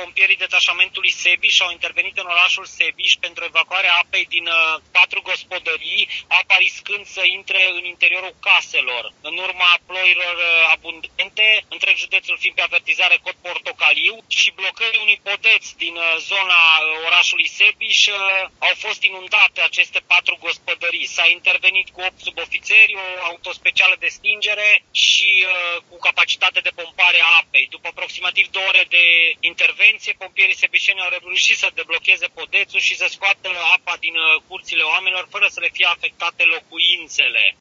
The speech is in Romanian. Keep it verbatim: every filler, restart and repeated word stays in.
pompierii detașamentului Sebiș au intervenit în orașul Sebiș pentru evacuarea apei din uh, patru gospodării, apa riscând să intre în interiorul caselor. În urma ploilor uh, abundente, întreg județul fiind pe avertizare cod portocaliu și blocării unui podeț din uh, zona uh, orașului Sebiș, uh, au fost inundate aceste patru gospodării. S-a intervenit cu opt subofițeri, o autospecială de stingere și uh, cu capacitate de pompare a apei. După aproximativ două ore de intervenție, pompierii sebișeni au reușit să deblocheze podețul și să scoată apa din uh, curțile oamenilor fără să le fie afectate locuințele.